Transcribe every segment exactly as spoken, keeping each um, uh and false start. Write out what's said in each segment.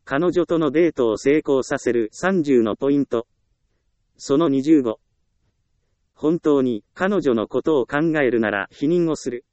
彼女とのデートを成功させるさんじゅうのポイント。そのにじゅうご。本当に彼女のことを考えるなら否認をする。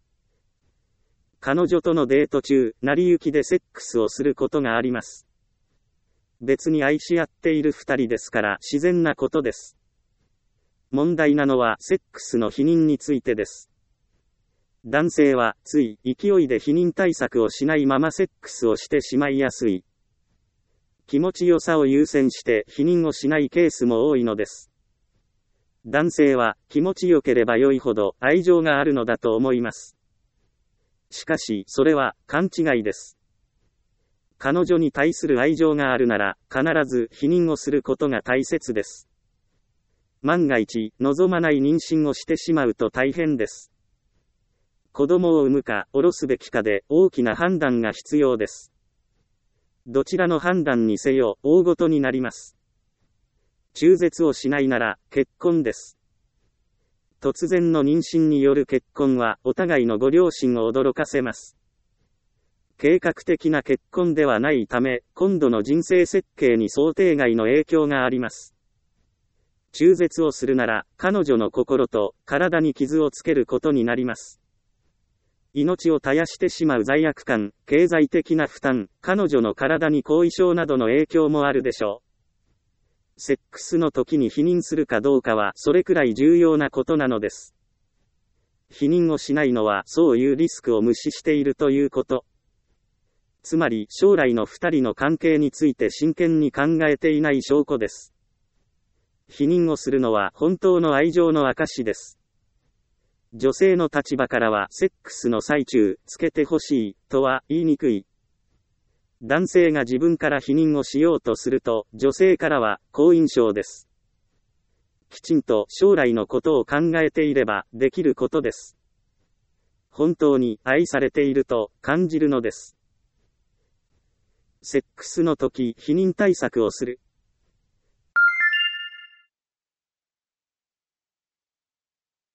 彼女とのデート中、成り行きでセックスをすることがあります。別に愛し合っている二人ですから自然なことです。問題なのはセックスの否認についてです。男性はつい勢いで否認対策をしないままセックスをしてしまいやすい。気持ちよさを優先して否認をしないケースも多いのです。男性は気持ちよければ良いほど愛情があるのだと思います。しかしそれは勘違いです。彼女に対する愛情があるなら必ず否認をすることが大切です。万が一望まない妊娠をしてしまうと大変です。子供を産むか下ろすべきかで大きな判断が必要です。どちらの判断にせよ大ごとになります。中絶をしないなら結婚です。突然の妊娠による結婚はお互いのご両親を驚かせます。計画的な結婚ではないため、今度の人生設計に想定外の影響があります。中絶をするなら、彼女の心と体に傷をつけることになります。命を絶やしてしまう罪悪感、経済的な負担、彼女の体に後遺症などの影響もあるでしょう。セックスの時に否認するかどうかはそれくらい重要なことなのです。否認をしないのはそういうリスクを無視しているということ。つまり将来の二人の関係について真剣に考えていない証拠です。否認をするのは本当の愛情の証です。女性の立場からはセックスの最中、つけてほしいとは言いにくい。男性が自分から否認をしようとすると、女性からは好印象です。きちんと将来のことを考えていればできることです。本当に愛されていると感じるのです。セックスの時、否認対策をする。